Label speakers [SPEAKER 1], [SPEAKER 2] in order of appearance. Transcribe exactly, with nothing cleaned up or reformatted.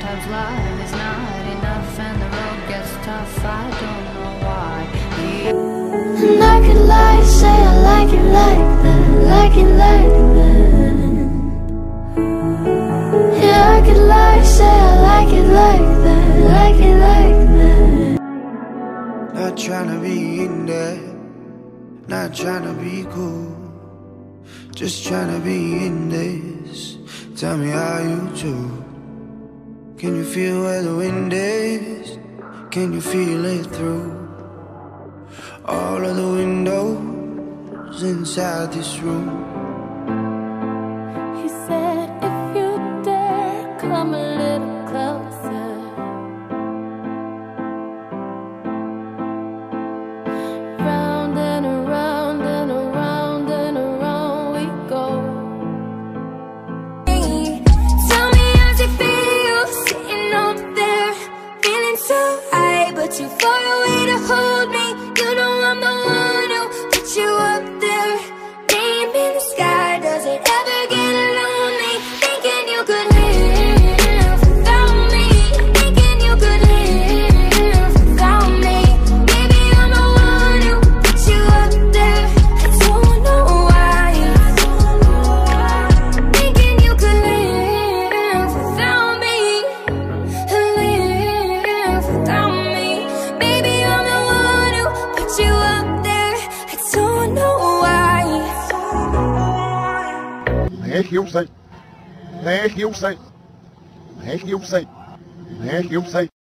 [SPEAKER 1] sometimes love is not enough and the road gets tough. I don't know why.
[SPEAKER 2] And I could lie, say I like it like that, like it like that. Yeah, I could lie, say I like it like that, like it like that.
[SPEAKER 3] Not tryna be in there, not tryna be cool, just tryna be in this. Tell me how you do. Can you feel where the wind is? Can you feel it through all of the windows inside this room?
[SPEAKER 2] He said, if you dare, come a little closer. Round and around and around and around we go. Hey, tell me how's it feel sitting up there, feeling so high, but you're far away to hold me. You know I'm the one who put you up there, name in the sky. Does it ever get lonely thinking you could live without me, thinking you could live without me? Baby, I'm the one who put you up there. I don't know why, thinking you could live without me, live without me. Baby, I'm the one who put you up there. I don't know why.
[SPEAKER 4] Né que eu sei, né que eu sei, né que eu sei, né que eu sei.